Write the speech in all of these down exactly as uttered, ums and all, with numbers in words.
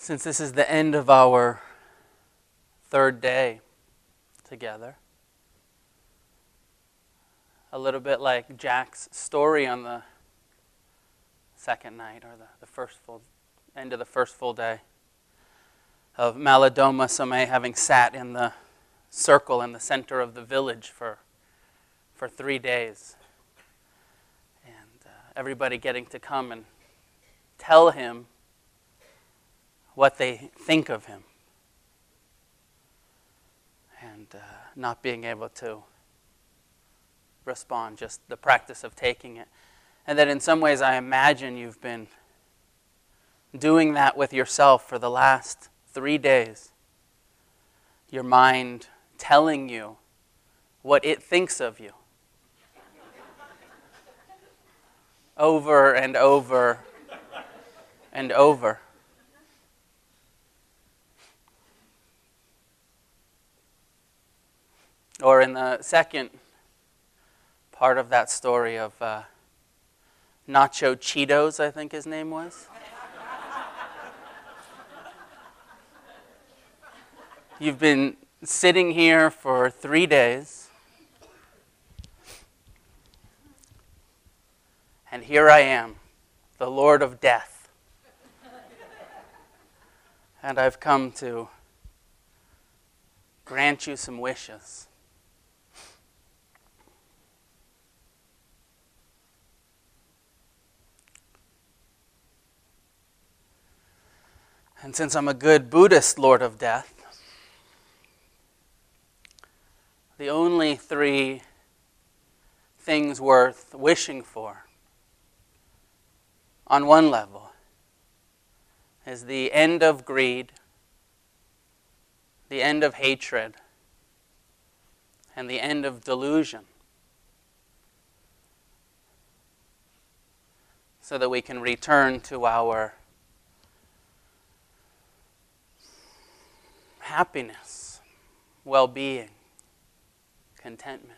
Since this is the end of our third day together, a little bit like Jack's story on the second night, or the, the first full end of the first full day, of Malidoma Somé having sat in the circle in the center of the village for for three days, and uh, everybody getting to come and tell him what they think of him, and uh, not being able to respond, just the practice of taking it. And that in some ways I imagine you've been doing that with yourself for the last three days. Your mind telling you what it thinks of you. Over and over and over. Or in the second part of that story of uh, Nacho Cheetos, I think his name was. You've been sitting here for three days, and here I am, the Lord of Death. And I've come to grant you some wishes. And since I'm a good Buddhist Lord of Death, the only three things worth wishing for, on one level, is the end of greed, the end of hatred, and the end of delusion, so that we can return to our happiness, well-being, contentment.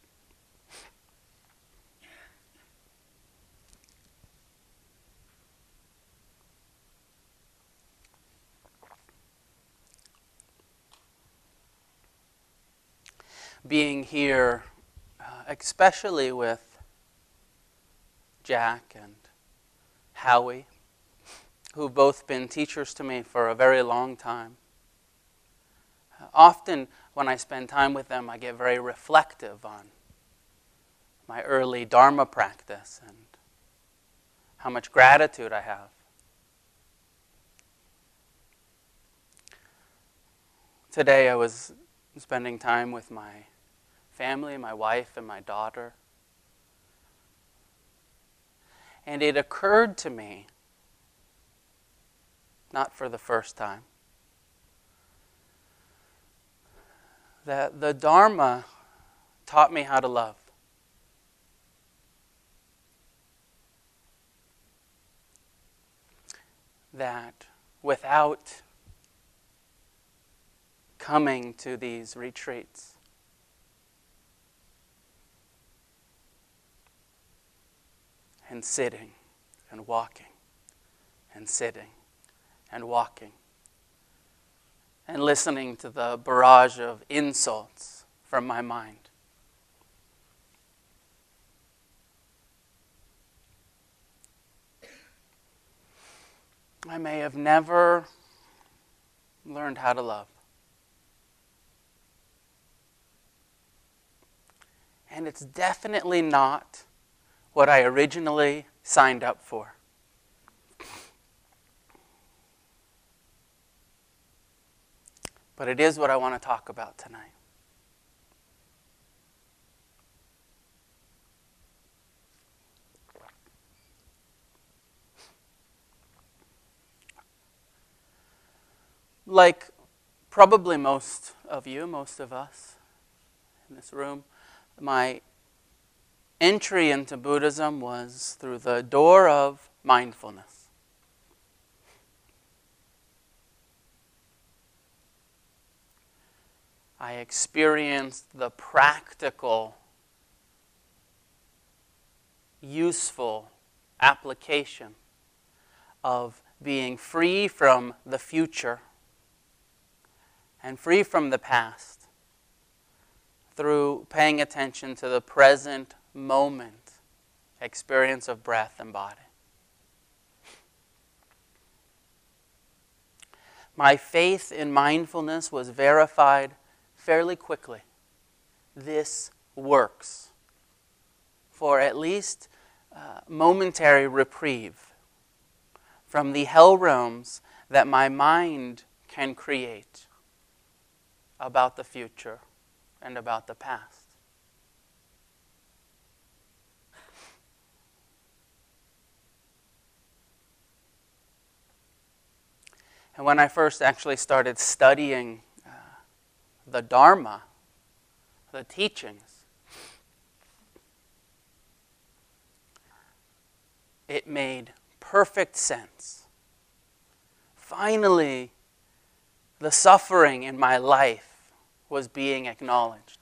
Being here, uh, especially with Jack and Howie, who've both been teachers to me for a very long time. Often when I spend time with them, I get very reflective on my early Dharma practice and how much gratitude I have. Today I was spending time with my family, my wife and my daughter. And it occurred to me, not for the first time, that the Dharma taught me how to love. That without coming to these retreats, and sitting and walking and sitting and walking, and listening to the barrage of insults from my mind, I may have never learned how to love. And it's definitely not what I originally signed up for. But it is what I want to talk about tonight. Like probably most of you, most of us in this room, my entry into Buddhism was through the door of mindfulness. I experienced the practical, useful application of being free from the future and free from the past through paying attention to the present moment experience of breath and body. My faith in mindfulness was verified fairly quickly. This works for at least uh, momentary reprieve from the hell realms that my mind can create about the future and about the past. And when I first actually started studying uh, the Dharma, the teachings, it made perfect sense. Finally, the suffering in my life was being acknowledged.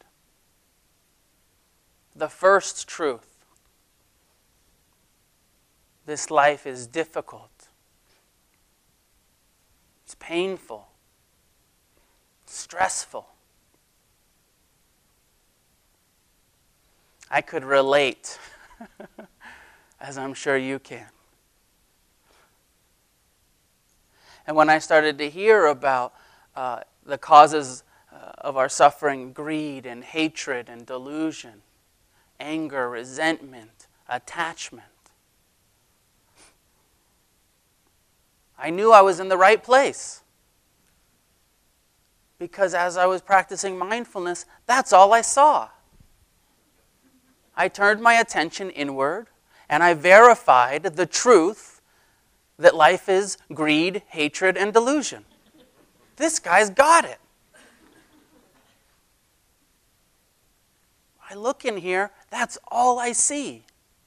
The first truth. This life is difficult. It's painful, stressful. I could relate, as I'm sure you can. And when I started to hear about uh, the causes uh, of our suffering, greed and hatred and delusion, anger, resentment, attachment, I knew I was in the right place. Because as I was practicing mindfulness, that's all I saw. I turned my attention inward, and I verified the truth that life is greed, hatred, and delusion. This guy's got it. I look in here, that's all I see.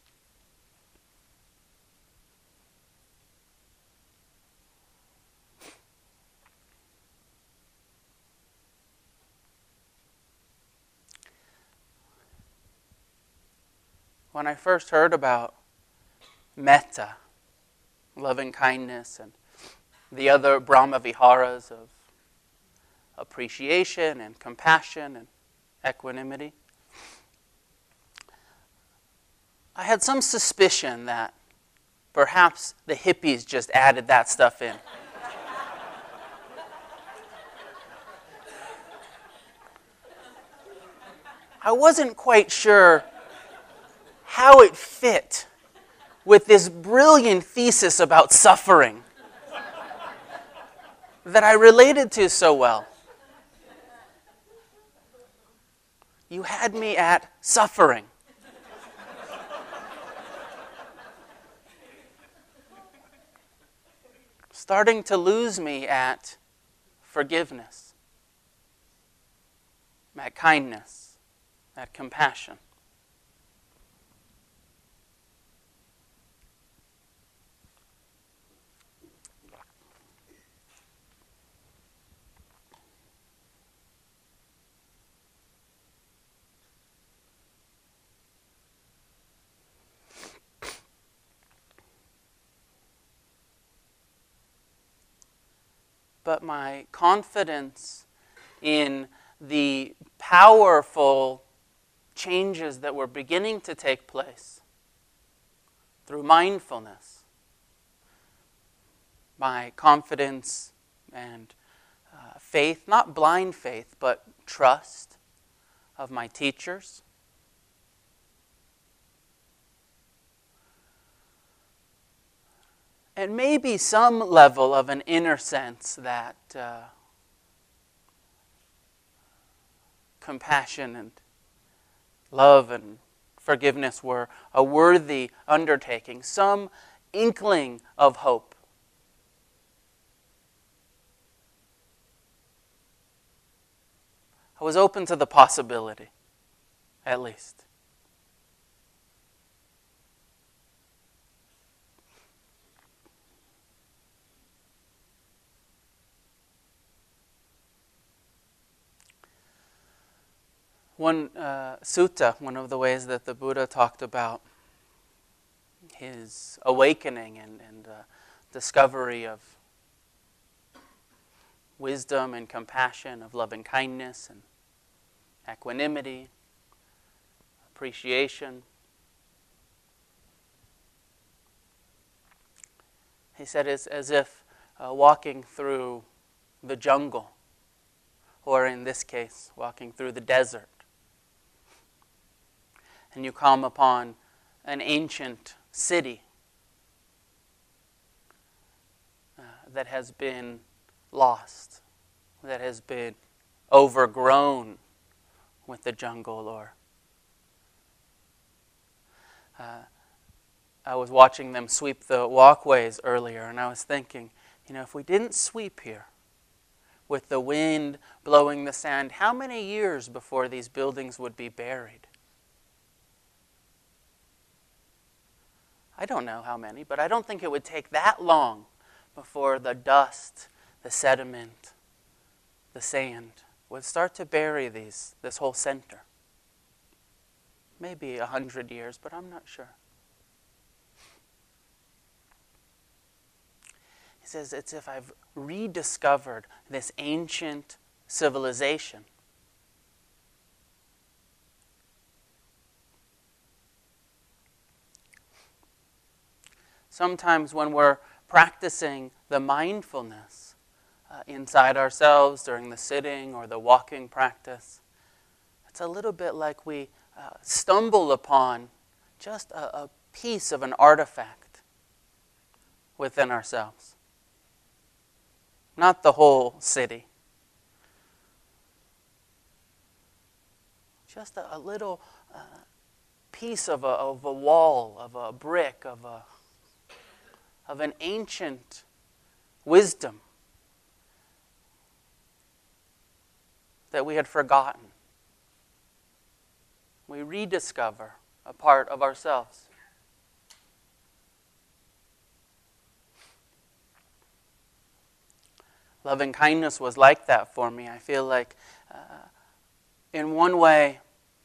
When I first heard about metta, loving kindness, and the other Brahma Viharas of appreciation and compassion and equanimity, I had some suspicion that perhaps the hippies just added that stuff in. I wasn't quite sure how it fit with this brilliant thesis about suffering that I related to so well. You had me at suffering. Starting to lose me at forgiveness, at kindness, at compassion. But my confidence in the powerful changes that were beginning to take place through mindfulness, my confidence and uh, faith, not blind faith, but trust of my teachers, and maybe some level of an inner sense that uh, compassion and love and forgiveness were a worthy undertaking, some inkling of hope. I was open to the possibility, at least. One uh, sutta, one of the ways that the Buddha talked about his awakening and, and uh, discovery of wisdom and compassion, of loving kindness and equanimity, appreciation. He said it's as if uh, walking through the jungle, or in this case, walking through the desert, and you come upon an ancient city uh, that has been lost, that has been overgrown with the jungle. Or uh, I was watching them sweep the walkways earlier, and I was thinking, you know, if we didn't sweep here, with the wind blowing the sand, how many years before these buildings would be buried? I don't know how many, but I don't think it would take that long before the dust, the sediment, the sand would start to bury these, this whole center. Maybe a hundred years, but I'm not sure. He says, it's as if I've rediscovered this ancient civilization. Sometimes when we're practicing the mindfulness uh, inside ourselves during the sitting or the walking practice, it's a little bit like we uh, stumble upon just a, a piece of an artifact within ourselves. Not the whole city. Just a, a little uh, piece of a, of a wall, of a brick, of a of an ancient wisdom that we had forgotten. We rediscover a part of ourselves. Loving kindness was like that for me. I feel like, uh, in one way,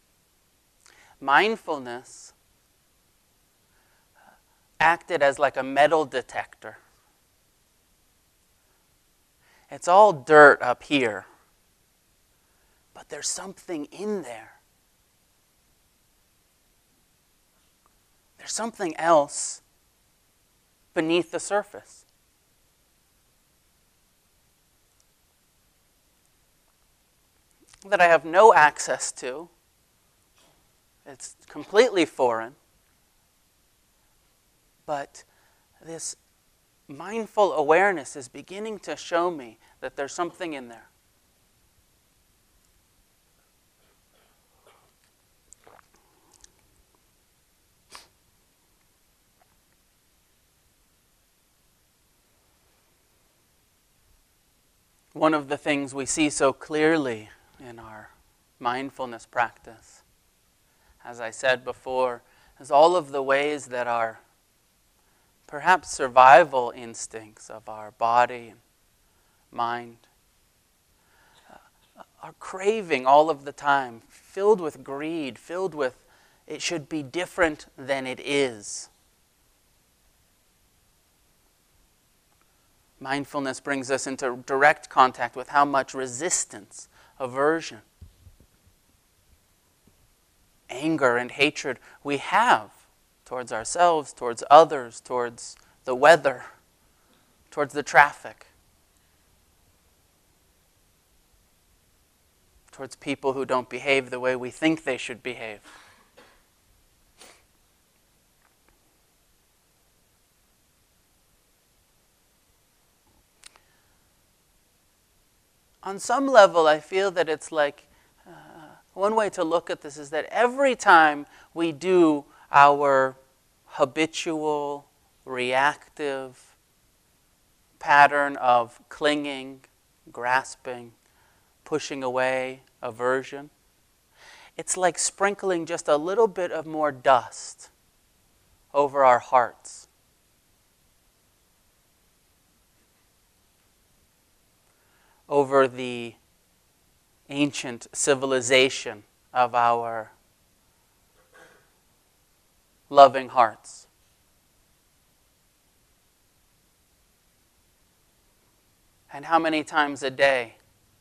mindfulness acted as like a metal detector. It's all dirt up here, but there's something in there. There's something else beneath the surface. That I have no access to. It's completely foreign. But this mindful awareness is beginning to show me that there's something in there. One of the things we see so clearly in our mindfulness practice, as I said before, is all of the ways that our perhaps survival instincts of our body and mind uh, are craving all of the time, filled with greed, filled with it should be different than it is. Mindfulness brings us into direct contact with how much resistance, aversion, anger, and hatred we have towards ourselves, towards others, towards the weather, towards the traffic, towards people who don't behave the way we think they should behave. On some level, I feel that it's like, uh, one way to look at this is that every time we do our habitual, reactive pattern of clinging, grasping, pushing away, aversion, it's like sprinkling just a little bit of more dust over our hearts. Over the ancient civilization of our loving hearts. And how many times a day,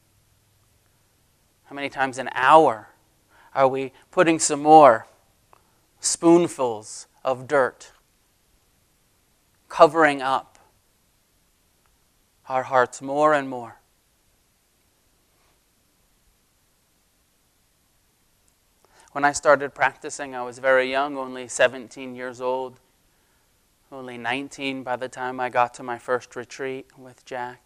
how many times an hour are we putting some more spoonfuls of dirt, covering up our hearts more and more? When I started practicing, I was very young, only seventeen years old, only nineteen by the time I got to my first retreat with Jack.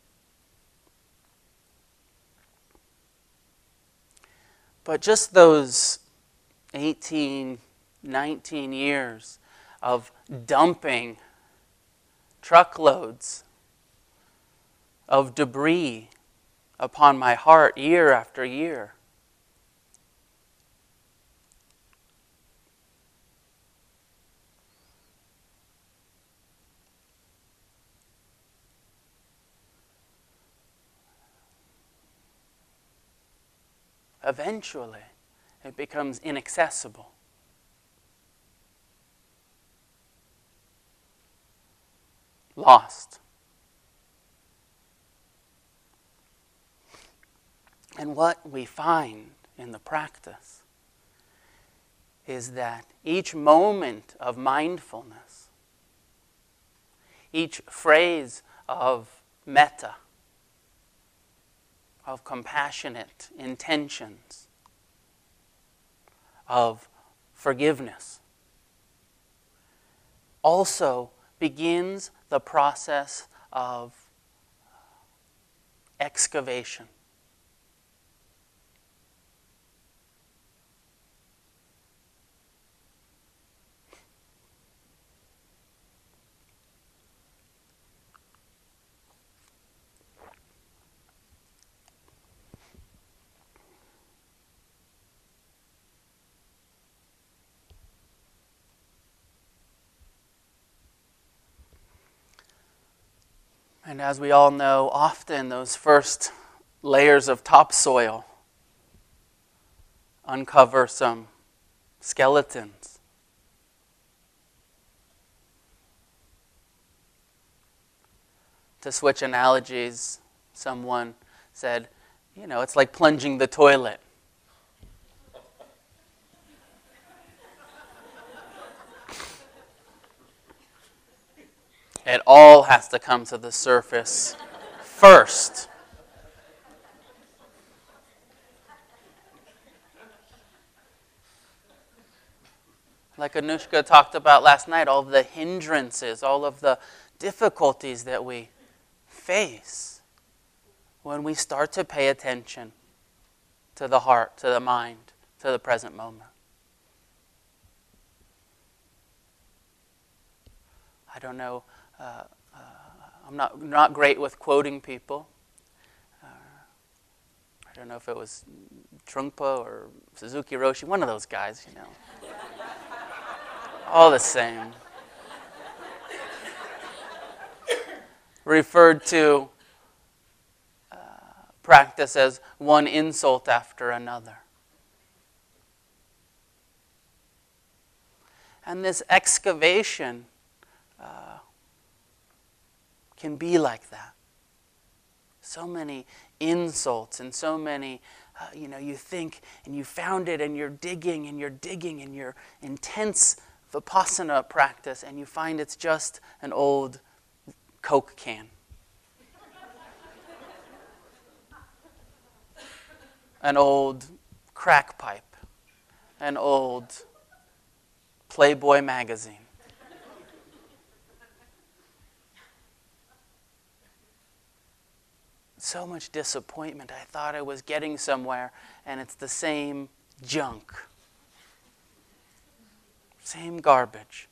But just those eighteen, nineteen years of dumping truckloads of debris upon my heart year after year, eventually it becomes inaccessible. Lost. And what we find in the practice is that each moment of mindfulness, each phrase of metta, of compassionate intentions, of forgiveness, also begins the process of excavation. And as we all know, often those first layers of topsoil uncover some skeletons. To switch analogies, someone said, you know, it's like plunging the toilet. It all has to come to the surface first. Like Anushka talked about last night, all of the hindrances, all of the difficulties that we face when we start to pay attention to the heart, to the mind, to the present moment. I don't know. Uh, uh, I'm not not great with quoting people. Uh, I don't know if it was Trungpa or Suzuki Roshi, one of those guys, you know. All the same. Referred to uh, practice as one insult after another. And this excavation uh, can be like that. So many insults and so many, uh, you know, you think and you found it and you're digging and you're digging and you're intense Vipassana practice and you find it's just an old Coke can. An old crack pipe. An old Playboy magazine. So much disappointment. I thought I was getting somewhere, and it's the same junk. Same garbage.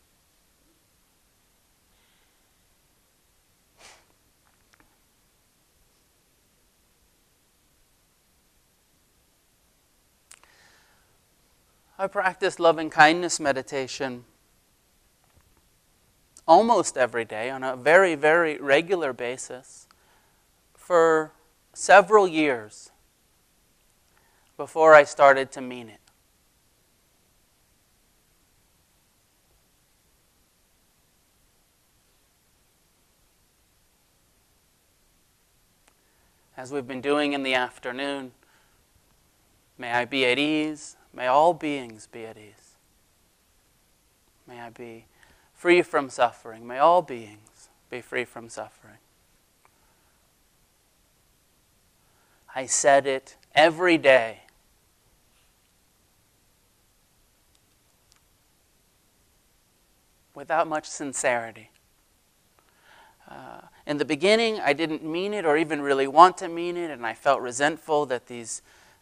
I practice loving kindness meditation almost every day on a very, very regular basis for several years before I started to mean it. as we've been doing in the afternoon, may I be at ease. May all beings be at ease. May I be free from suffering. May all beings be free from suffering. I said it every day. Without much sincerity. Uh, in the beginning, I didn't mean it or even really want to mean it, and I felt resentful that these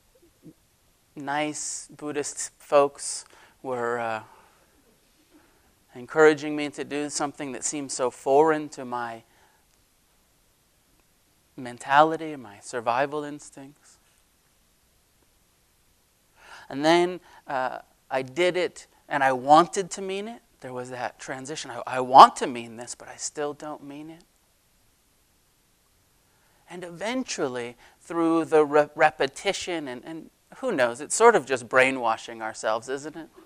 nice Buddhist folks were uh, encouraging me to do something that seemed so foreign to my mentality and my survival instincts. And then uh, I did it, and I wanted to mean it. There was that transition. I, I want to mean this, but I still don't mean it. And eventually, through the re- repetition, and, and who knows, it's sort of just brainwashing ourselves, isn't it?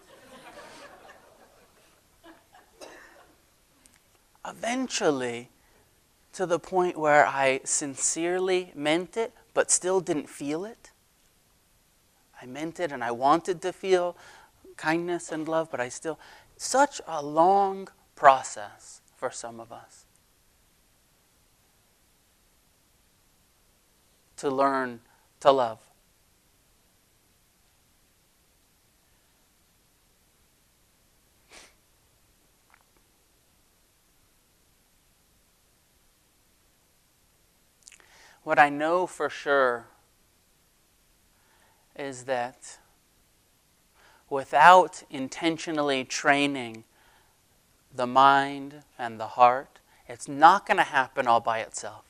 Eventually, to the point where I sincerely meant it, but still didn't feel it. I meant it and I wanted to feel kindness and love, but I still... Such a long process for some of us to learn to love. What I know for sure is that without intentionally training the mind and the heart, it's not going to happen all by itself.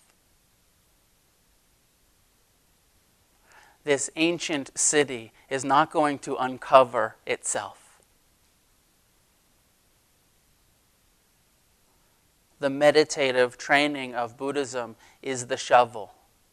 This ancient city is not going to uncover itself. The meditative training of Buddhism is the shovel.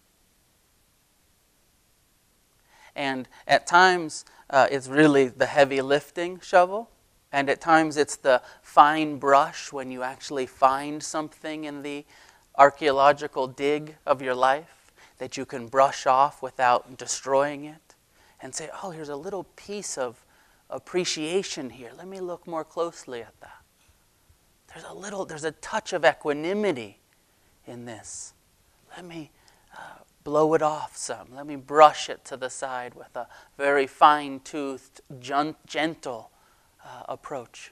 And at times, uh, it's really the heavy lifting shovel. And at times, it's the fine brush when you actually find something in the archaeological dig of your life that you can brush off without destroying it. And say, oh, here's a little piece of appreciation here. Let me look more closely at that. There's a little, there's a touch of equanimity in this. Let me... Uh, blow it off some. Let me brush it to the side with a very fine-toothed, gentle uh, approach.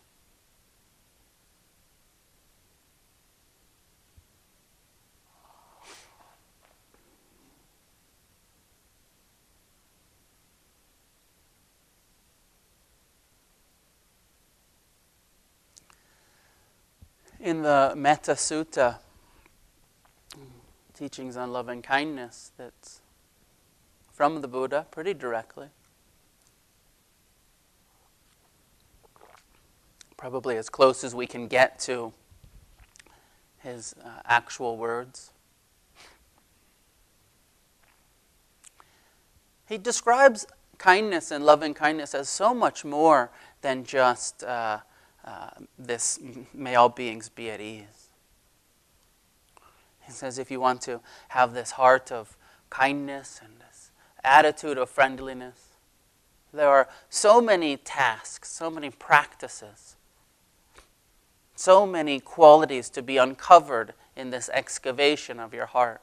In the Metta Sutta, teachings on loving kindness that's from the Buddha pretty directly. Probably as close as we can get to his uh, actual words. He describes kindness and loving kindness as so much more than just uh, uh, this, may all beings be at ease. He says if you want to have this heart of kindness and this attitude of friendliness, there are so many tasks, so many practices, so many qualities to be uncovered in this excavation of your heart.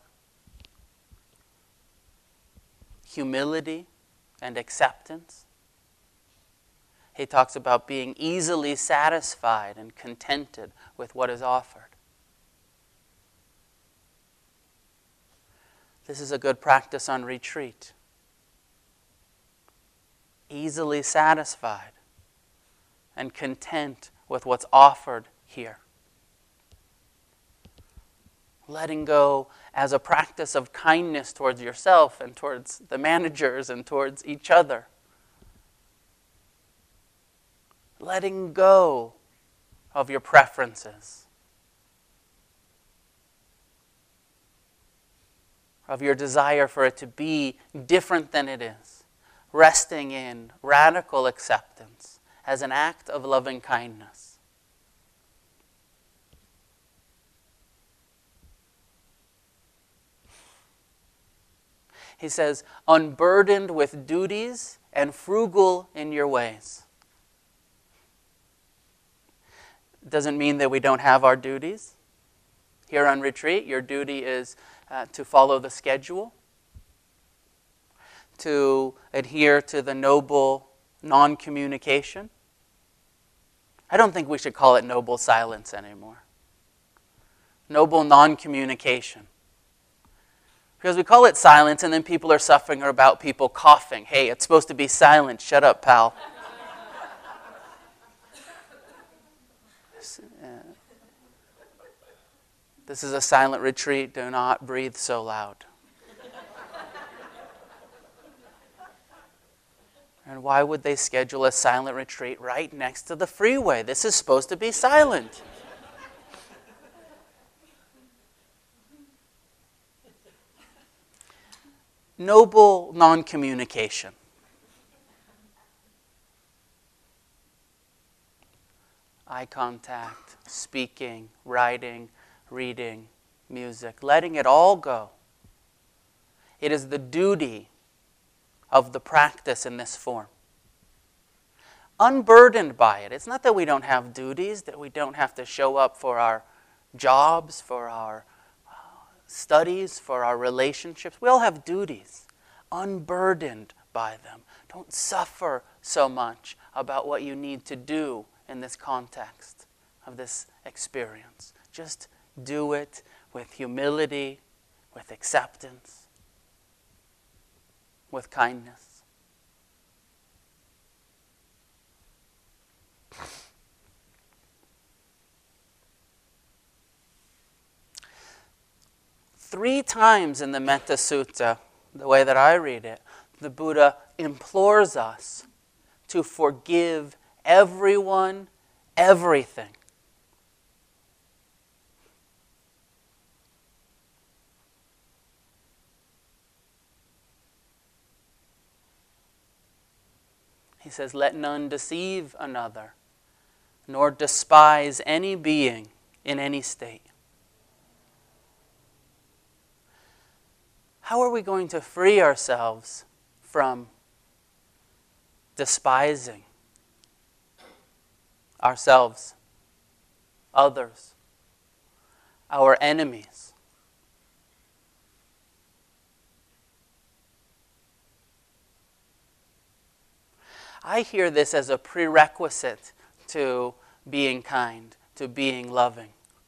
Humility and acceptance. He talks about being easily satisfied and contented with what is offered. This is a good practice on retreat. Easily satisfied and content with what's offered here. Letting go as a practice of kindness towards yourself and towards the managers and towards each other. Letting go of your preferences, of your desire for it to be different than it is. Resting in radical acceptance as an act of loving kindness. He says, unburdened with duties and frugal in your ways. Doesn't mean that we don't have our duties. Here on retreat, your duty is uh, to follow the schedule, to adhere to the noble non-communication. I don't think we should call it noble silence anymore. Noble non-communication. Because we call it silence and then people are suffering about people coughing. Hey, it's supposed to be silent. Shut up, pal. This is a silent retreat. Do not breathe so loud. And why would they schedule a silent retreat right next to the freeway? This is supposed to be silent. Noble non-communication. Eye contact, speaking, writing, reading, music, letting it all go. It is the duty of the practice in this form. Unburdened by it. It's not that we don't have duties, that we don't have to show up for our jobs, for our uh, studies, for our relationships. We all have duties. Unburdened by them. Don't suffer so much about what you need to do in this context of this experience. Just do it with humility, with acceptance, with kindness. Three times in the Metta Sutta, the way that I read it, the Buddha implores us to forgive everyone, everything. He says, let none deceive another, nor despise any being in any state. How are we going to free ourselves from despising ourselves, others, our enemies? I hear this as a prerequisite to being kind, to being loving.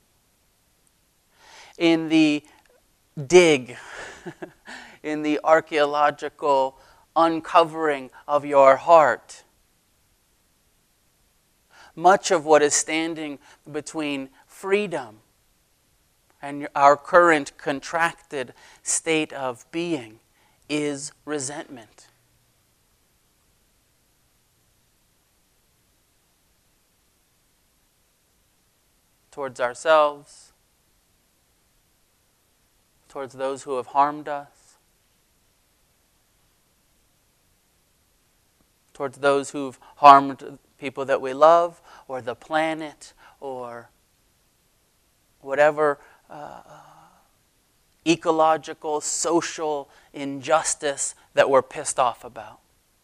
In the dig, in the archaeological uncovering of your heart, much of what is standing between freedom and our current contracted state of being is resentment. Towards ourselves, towards those who have harmed us, towards those who've harmed people that we love, or the planet, or whatever uh, ecological, social injustice that we're pissed off about.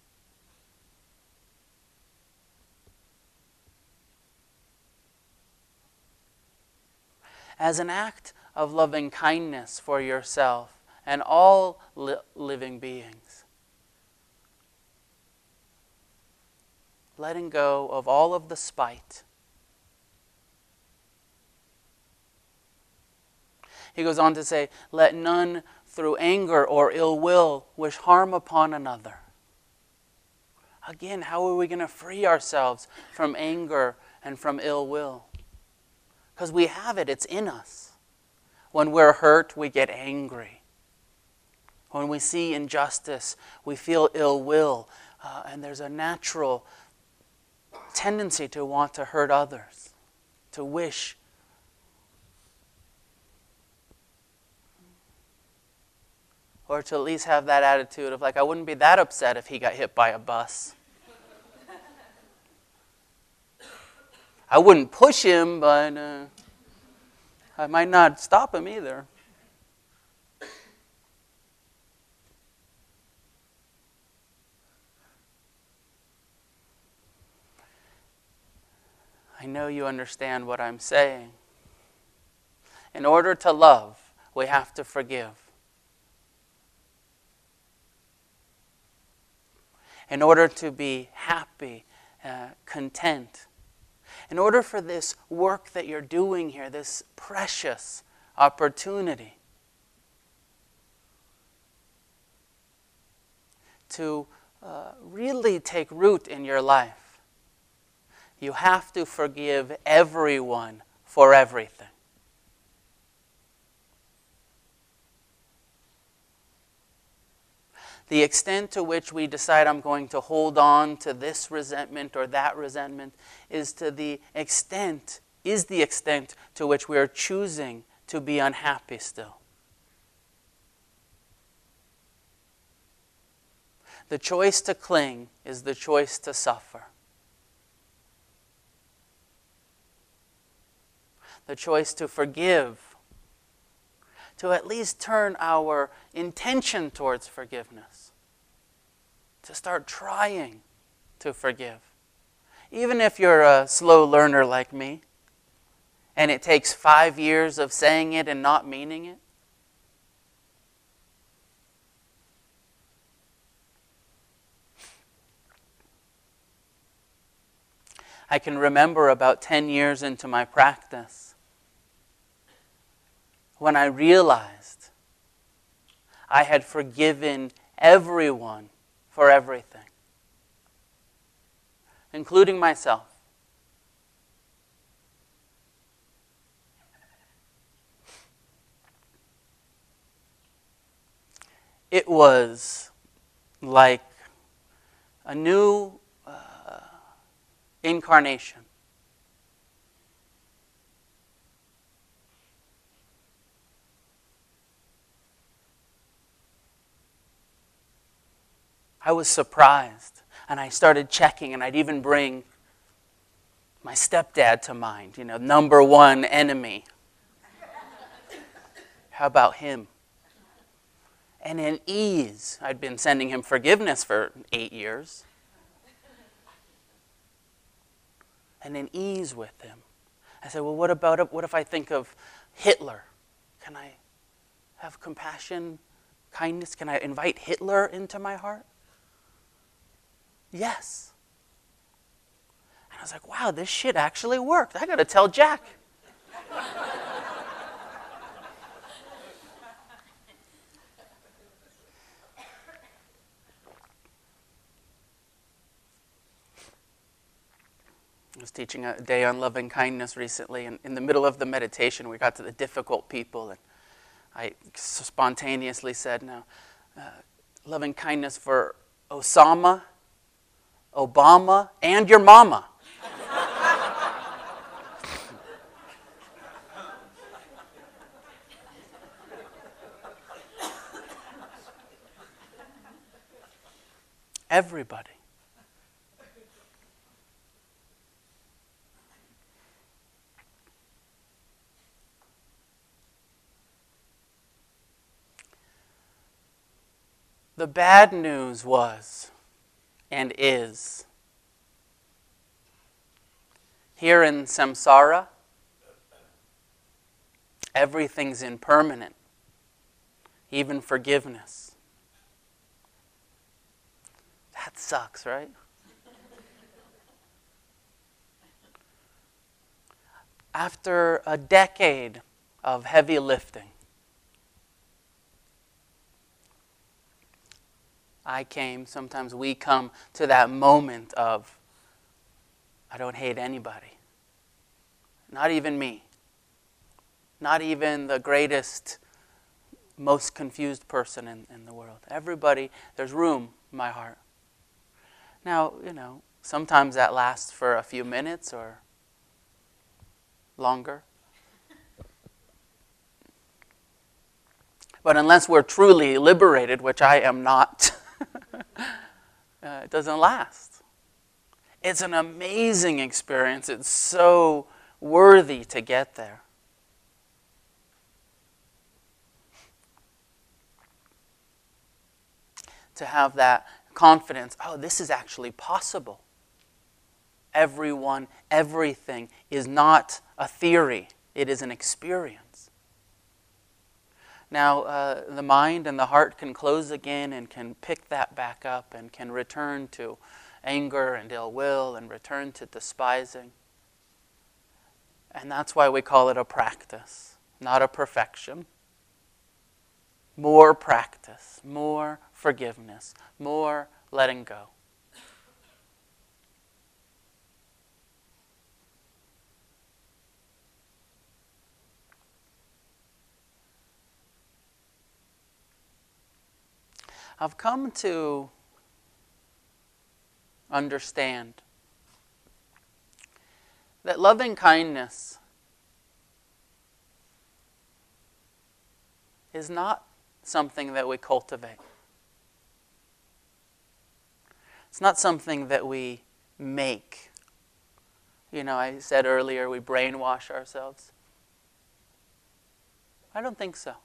As an act of loving kindness for yourself and all li- living beings, letting go of all of the spite. He goes on to say, let none through anger or ill will wish harm upon another. Again, how are we going to free ourselves from anger and from ill will? Because we have it, it's in us. When we're hurt, we get angry. When we see injustice, we feel ill will. Uh, and there's a natural tendency to want to hurt others, to wish. Or to at least have that attitude of like, I wouldn't be that upset if he got hit by a bus. I wouldn't push him, but uh, I might not stop him either. know you understand what I'm saying. In order to love, we have to forgive. In order to be happy, uh, content, in order for this work that you're doing here, this precious opportunity, to uh, really take root in your life, you have to forgive everyone for everything. The extent to which we decide I'm going to hold on to this resentment or that resentment is to the extent, is the extent to which we are choosing to be unhappy still. The choice to cling is the choice to suffer. The choice to forgive, to at least turn our intention towards forgiveness, to start trying to forgive. Even if you're a slow learner like me, and it takes five years of saying it and not meaning it, I can remember about ten years into my practice when I realized I had forgiven everyone for everything, including myself. It was like a new uh, incarnation. I was surprised, and I started checking, and I'd even bring my stepdad to mind, you know, number one enemy. How about him? And in ease, I'd been sending him forgiveness for eight years. And in ease with him. I said, well, what about it? What if I think of Hitler? Can I have compassion, kindness? Can I invite Hitler into my heart? Yes. And I was like, wow, this shit actually worked. I got to tell Jack. I was teaching a day on loving kindness recently, and in the middle of the meditation, we got to the difficult people, and I spontaneously said, now, uh, loving kindness for Osama, Obama, and your mama. Everybody. The bad news was, and is, here in samsara, everything's impermanent, even forgiveness. That sucks, right? After a decade of heavy lifting, I came, sometimes we come to that moment of, I don't hate anybody. Not even me. Not even the greatest, most confused person in, in the world. Everybody, there's room in my heart. Now, you know, sometimes that lasts for a few minutes or longer. But unless we're truly liberated, which I am not, uh, it doesn't last. It's an amazing experience. It's so worthy to get there. To have that confidence, oh, this is actually possible. everyone, everything is not a theory. It is an experience. Now, uh, the mind and the heart can close again and can pick that back up and can return to anger and ill will and return to despising. And that's why we call it a practice, not a perfection. More practice, more forgiveness, more letting go. I've come to understand that loving kindness is not something that we cultivate. It's not something that we make. You know, I said earlier we brainwash ourselves. I don't think so.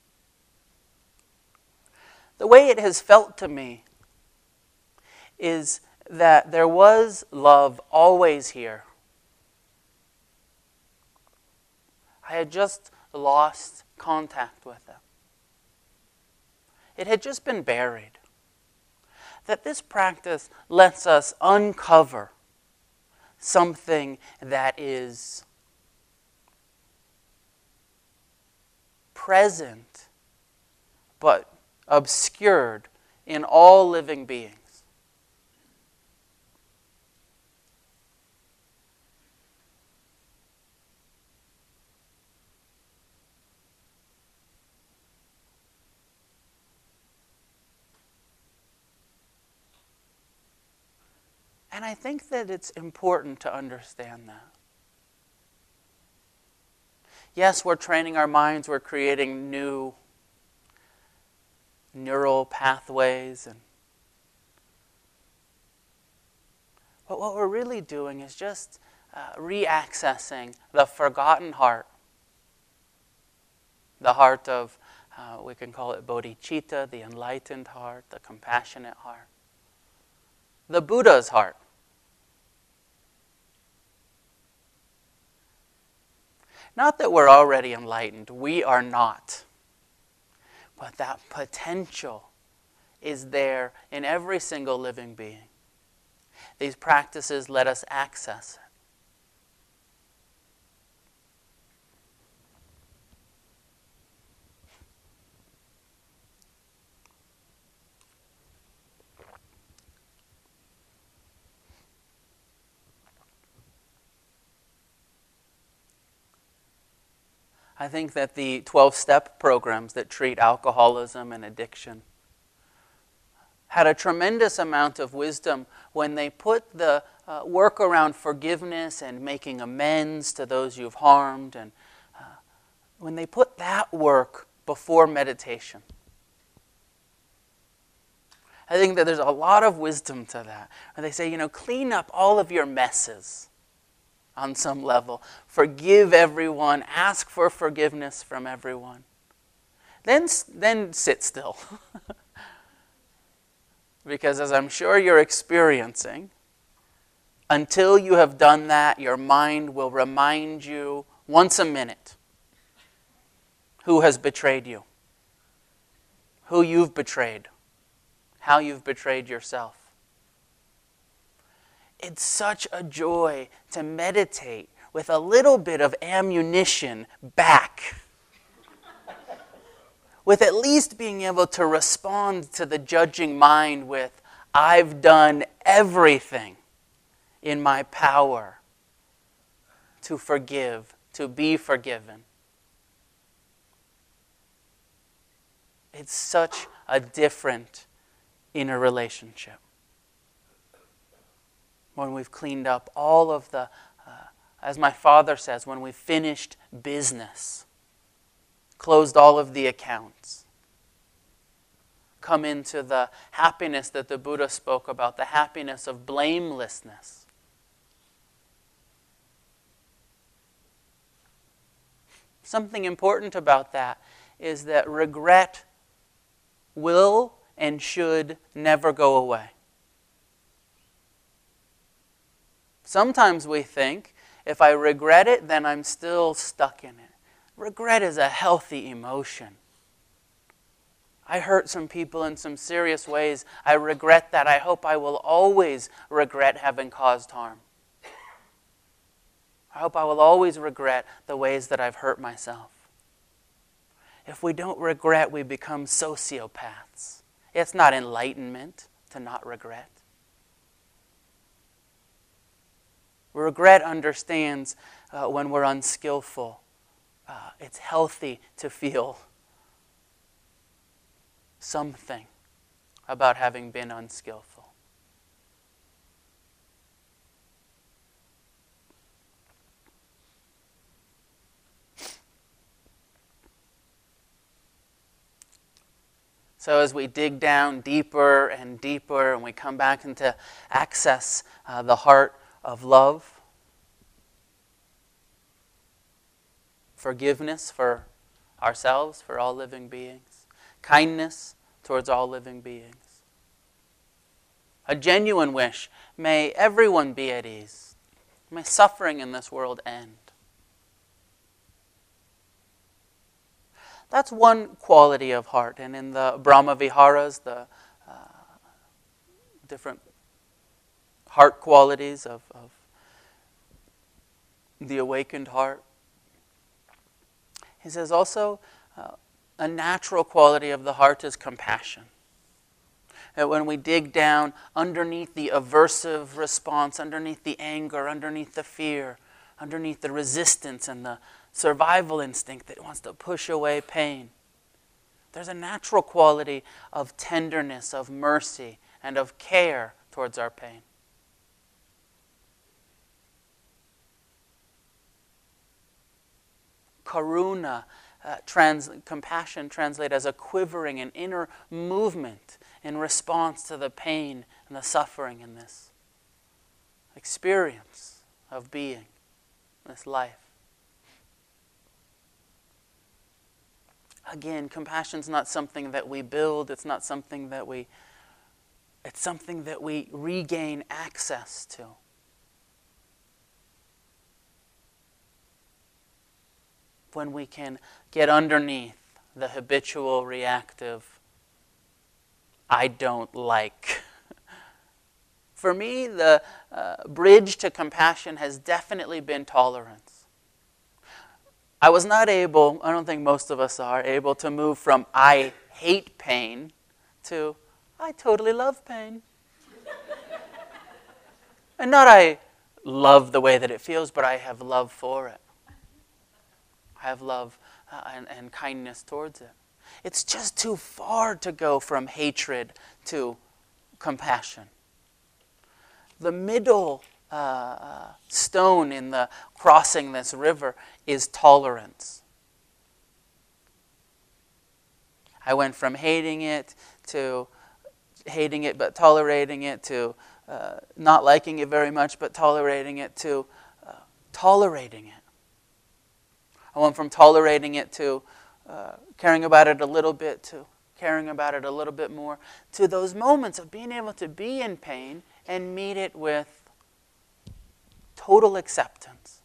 The way it has felt to me is that there was love always here. I had just lost contact with it. It had just been buried. That this practice lets us uncover something that is present but obscured in all living beings. And I think that it's important to understand that. Yes, we're training our minds, we're creating new neural pathways, and but what we're really doing is just uh, re-accessing the forgotten heart, the heart of, uh, we can call it bodhicitta, the enlightened heart, the compassionate heart, the Buddha's heart. Not that we're already enlightened, we are not. But that potential is there in every single living being. These practices let us access it. I think that the twelve-step programs that treat alcoholism and addiction had a tremendous amount of wisdom when they put the uh, work around forgiveness and making amends to those you've harmed, and uh, when they put that work before meditation. I think that there's a lot of wisdom to that. Where they say, you know, clean up all of your messes. On some level, forgive everyone, ask for forgiveness from everyone. Then, then sit still. Because as I'm sure you're experiencing, until you have done that, your mind will remind you once a minute who has betrayed you, who you've betrayed, how you've betrayed yourself. It's such a joy to meditate with a little bit of ammunition back. With at least being able to respond to the judging mind with, I've done everything in my power to forgive, to be forgiven. It's such a different inner relationship. When we've cleaned up all of the, uh, as my father says, when we've finished business, closed all of the accounts, come into the happiness that the Buddha spoke about, the happiness of blamelessness. Something important about that is that regret will and should never go away. Sometimes we think, if I regret it, then I'm still stuck in it. Regret is a healthy emotion. I hurt some people in some serious ways. I regret that. I hope I will always regret having caused harm. I hope I will always regret the ways that I've hurt myself. If we don't regret, we become sociopaths. It's not enlightenment to not regret. Regret understands uh, when we're unskillful. Uh, it's healthy to feel something about having been unskillful. So as we dig down deeper and deeper and we come back into access uh, the heart of love, forgiveness for ourselves, for all living beings, kindness towards all living beings, a genuine wish, may everyone be at ease, may suffering in this world end. That's one quality of heart, and in the Brahma Viharas, the uh, different heart qualities of, of the awakened heart. He says also, uh, a natural quality of the heart is compassion. That when we dig down underneath the aversive response, underneath the anger, underneath the fear, underneath the resistance and the survival instinct that wants to push away pain, there's a natural quality of tenderness, of mercy, and of care towards our pain. Karuna, uh, trans- compassion translated as a quivering and inner movement in response to the pain and the suffering in this experience of being, this life. Again, compassion's not something that we build, it's not something that we, it's something that we regain access to. When we can get underneath the habitual reactive, I don't like. For me, the uh, bridge to compassion has definitely been tolerance. I was not able, I don't think most of us are, able to move from I hate pain to I totally love pain. And not I love the way that it feels, but I have love for it. I have love uh, and, and kindness towards it. It's just too far to go from hatred to compassion. The middle uh, stone in the crossing this river is tolerance. I went from hating it to hating it but tolerating it to uh, not liking it very much but tolerating it to uh, tolerating it. I went from tolerating it to uh, caring about it a little bit to caring about it a little bit more to those moments of being able to be in pain and meet it with total acceptance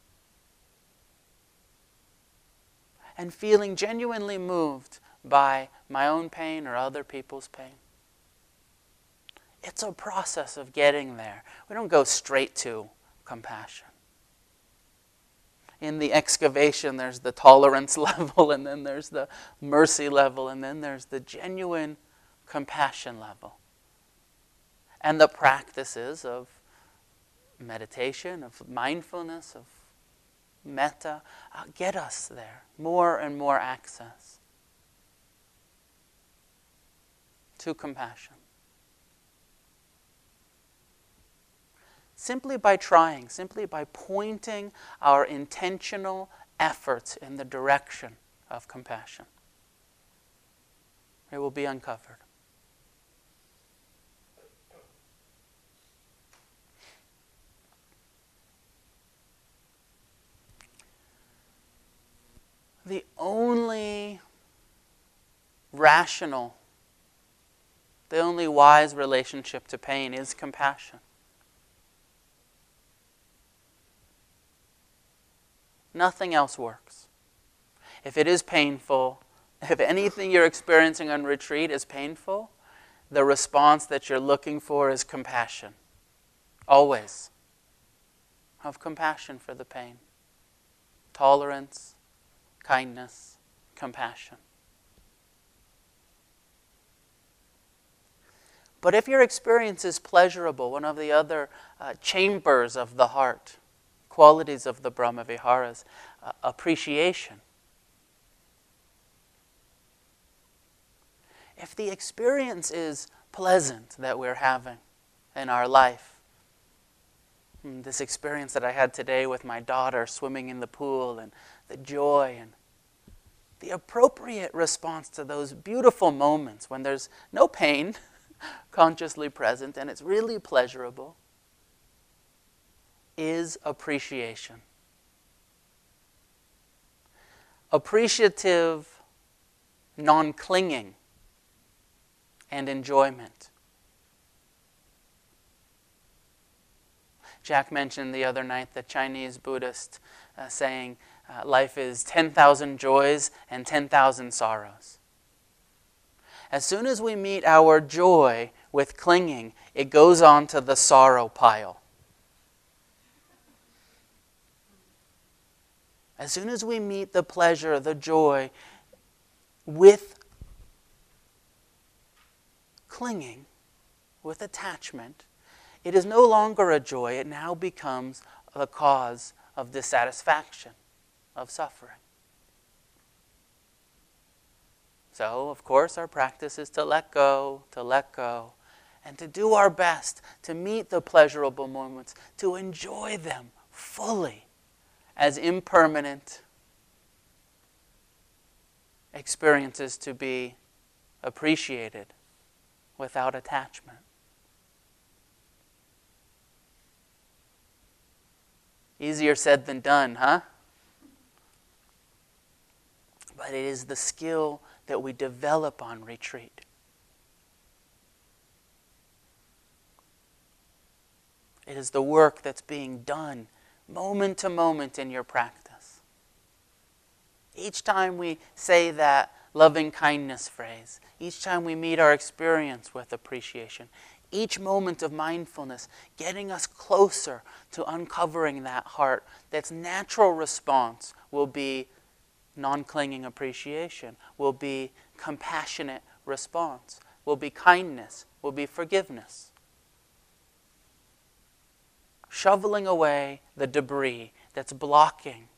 and feeling genuinely moved by my own pain or other people's pain. It's a process of getting there. We don't go straight to compassion. In the excavation, there's the tolerance level, and then there's the mercy level, and then there's the genuine compassion level. And the practices of meditation, of mindfulness, of metta, uh, get us there. More and more access to compassion. Simply by trying, simply by pointing our intentional efforts in the direction of compassion, it will be uncovered. The only rational, the only wise relationship to pain is compassion. Nothing else works. If it is painful, if anything you're experiencing on retreat is painful, the response that you're looking for is compassion. Always. Have compassion for the pain. Tolerance, kindness, compassion. But if your experience is pleasurable, one of the other uh, chambers of the heart, qualities of the Brahmaviharas, uh, appreciation. If the experience is pleasant that we're having in our life, this experience that I had today with my daughter swimming in the pool and the joy and the appropriate response to those beautiful moments when there's no pain consciously present and it's really pleasurable is appreciation. Appreciative, non-clinging, and enjoyment. Jack mentioned the other night the Chinese Buddhist uh, saying, uh, life is ten thousand joys and ten thousand sorrows. As soon as we meet our joy with clinging, it goes on to the sorrow pile. As soon as we meet the pleasure, the joy with clinging, with attachment, it is no longer a joy. It now becomes the cause of dissatisfaction, of suffering. So, of course, our practice is to let go, to let go, and to do our best to meet the pleasurable moments, to enjoy them fully as impermanent experiences to be appreciated without attachment. Easier said than done, huh? But it is the skill that we develop on retreat. It is the work that's being done moment to moment in your practice. Each time we say that loving kindness phrase, each time we meet our experience with appreciation, each moment of mindfulness getting us closer to uncovering that heart, that's natural response will be non-clinging appreciation, will be compassionate response, will be kindness, will be forgiveness. Shoveling away the debris that's blocking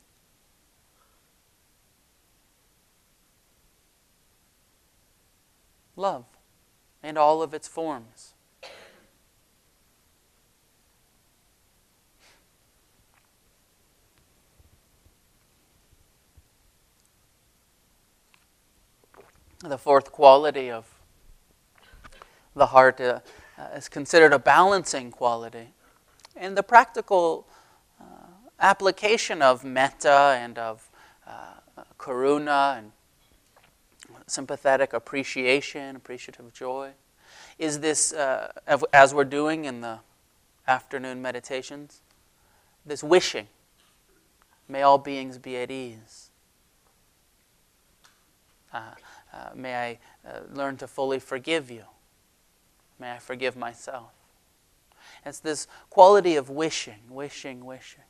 love in all of its forms. The fourth quality of the heart uh, uh, is considered a balancing quality. And the practical uh, application of metta and of uh, karuna and sympathetic appreciation, appreciative joy, is this, uh, as we're doing in the afternoon meditations, this wishing, may all beings be at ease. Uh, uh, may I uh, learn to fully forgive you. May I forgive myself. It's this quality of wishing, wishing, wishing.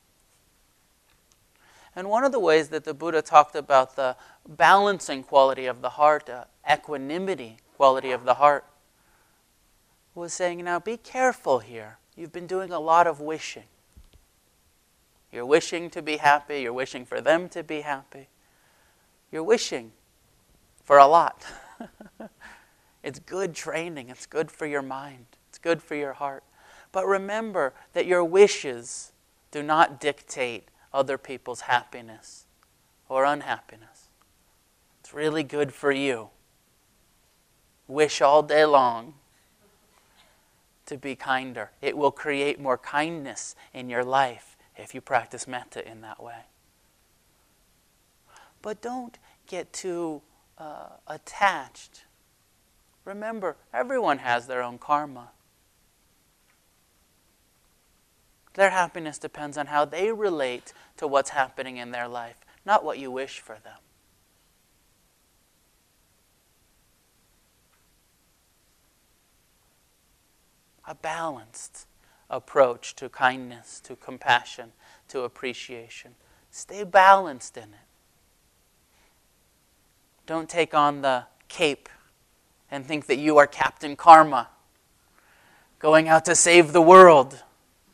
And one of the ways that the Buddha talked about the balancing quality of the heart, uh, equanimity quality of the heart, was saying, now be careful here. You've been doing a lot of wishing. You're wishing to be happy. You're wishing for them to be happy. You're wishing for a lot. It's good training. It's good for your mind. It's good for your heart. But remember that your wishes do not dictate other people's happiness or unhappiness. It's really good for you. Wish all day long to be kinder. It will create more kindness in your life if you practice metta in that way. But don't get too uh, attached. Remember, everyone has their own karma. Their happiness depends on how they relate to what's happening in their life, not what you wish for them. A balanced approach to kindness, to compassion, to appreciation. Stay balanced in it. Don't take on the cape and think that you are Captain Karma, going out to save the world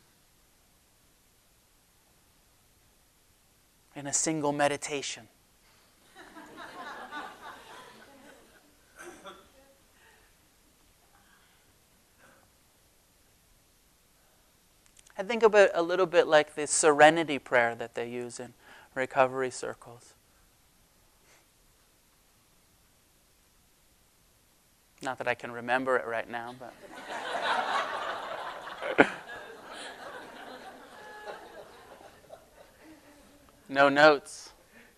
in a single meditation. I think about a little bit like the serenity prayer that they use in recovery circles. Not that I can remember it right now, but no notes.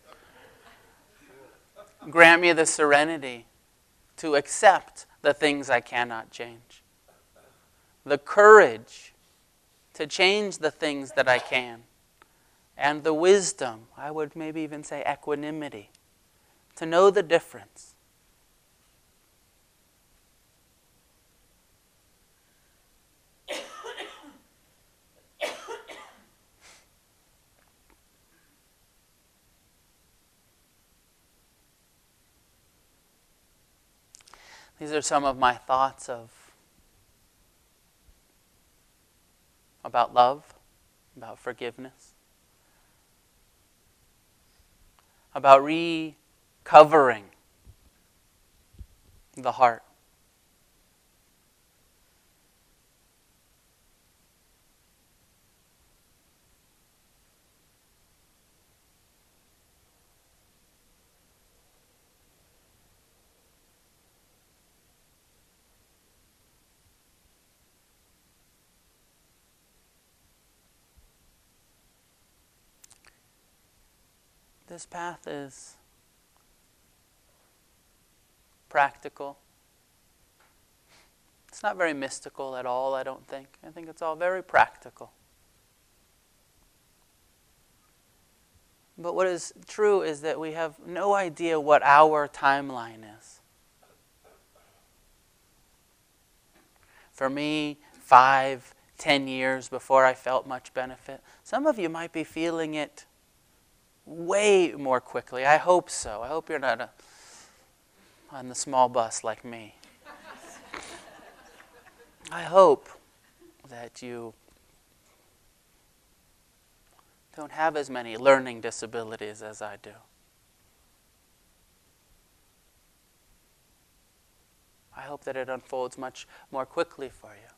Grant me the serenity to accept the things I cannot change. The courage to change the things that I can. And the wisdom, I would maybe even say equanimity, to know the difference. These are some of my thoughts of about love, about forgiveness, about recovering the heart. This path is practical. It's not very mystical at all, I don't think. I think it's all very practical. But what is true is that we have no idea what our timeline is. For me, five, ten years before I felt much benefit. Some of you might be feeling it way more quickly. I hope so. I hope you're not a, on the small bus like me. I hope that you don't have as many learning disabilities as I do. I hope that it unfolds much more quickly for you.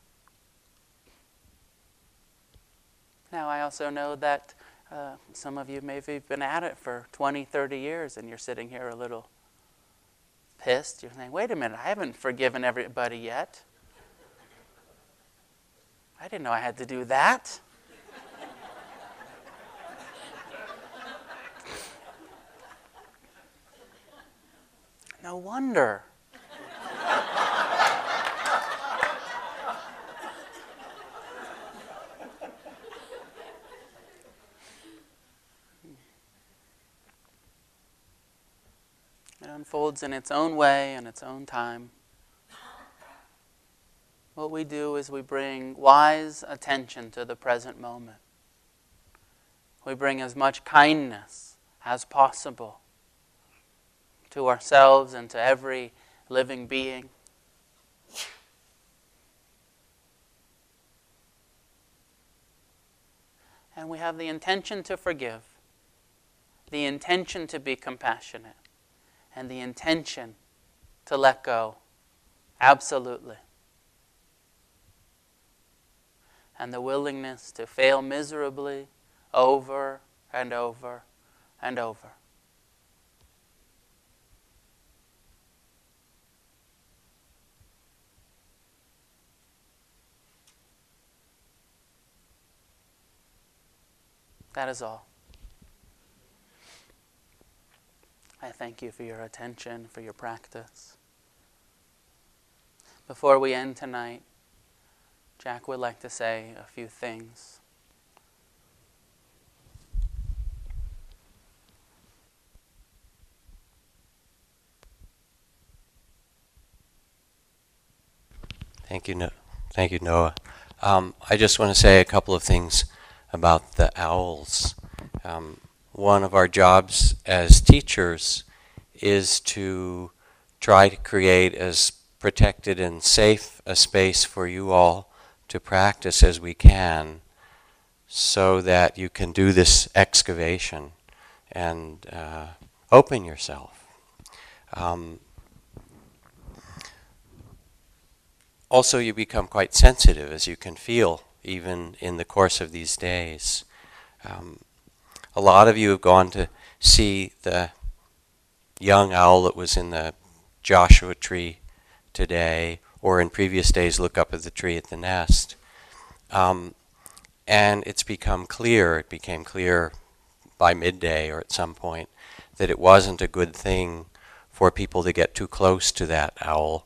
Now, I also know that Uh, some of you maybe have been at it for twenty, thirty years and you're sitting here a little pissed. You're saying, wait a minute, I haven't forgiven everybody yet. I didn't know I had to do that. No wonder. It unfolds in its own way, in its own time. What we do is we bring wise attention to the present moment. We bring as much kindness as possible to ourselves and to every living being. And we have the intention to forgive, the intention to be compassionate, and the intention to let go, absolutely. And the willingness to fail miserably over and over and over. That is all. I thank you for your attention, for your practice. Before we end tonight, Jack would like to say a few things. Thank you, no- thank you, Noah. Um, I just want to say a couple of things about the owls. Um, one of our jobs as teachers is to try to create as protected and safe a space for you all to practice as we can, so that you can do this excavation and uh, open yourself. Um, also, you become quite sensitive, as you can feel even in the course of these days. Um, a lot of you have gone to see the young owl that was in the Joshua tree today, or in previous days look up at the tree at the nest. Um, and it's become clear, it became clear by midday or at some point, that it wasn't a good thing for people to get too close to that owl,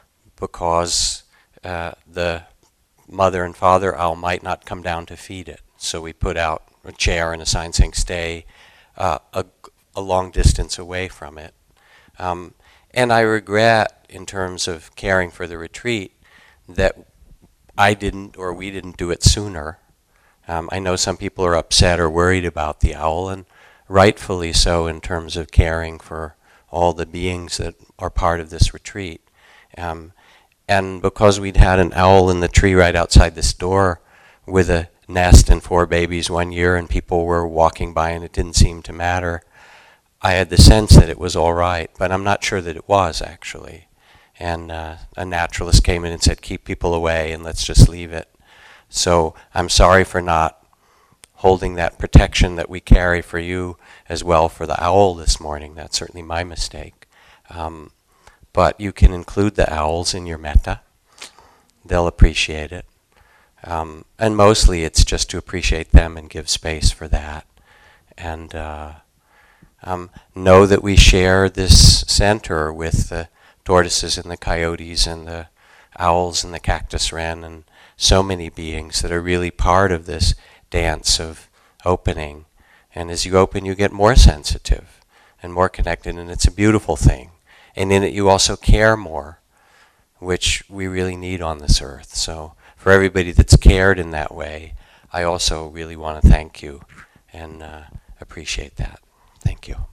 because uh, the mother and father owl might not come down to feed it. So we put out a chair and a sign saying stay uh, a, a long distance away from it. Um, and I regret, in terms of caring for the retreat, that I didn't, or we didn't do it sooner. Um, I know some people are upset or worried about the owl, and rightfully so, in terms of caring for all the beings that are part of this retreat. Um, and because we'd had an owl in the tree right outside this door with a nest and four babies one year, and people were walking by and it didn't seem to matter, I had the sense that it was all right, but I'm not sure that it was, actually. And uh, a naturalist came in and said, keep people away and let's just leave it. So I'm sorry for not holding that protection that we carry for you as well for the owl this morning. That's certainly my mistake. Um, but you can include the owls in your metta. They'll appreciate it. Um, and mostly it's just to appreciate them and give space for that. And uh, um, know that we share this center with the tortoises and the coyotes and the owls and the cactus wren and so many beings that are really part of this dance of opening. And as you open, you get more sensitive and more connected, and it's a beautiful thing. And in it, you also care more, which we really need on this earth. So for everybody that's cared in that way, I also really want to thank you and uh, appreciate that. Thank you.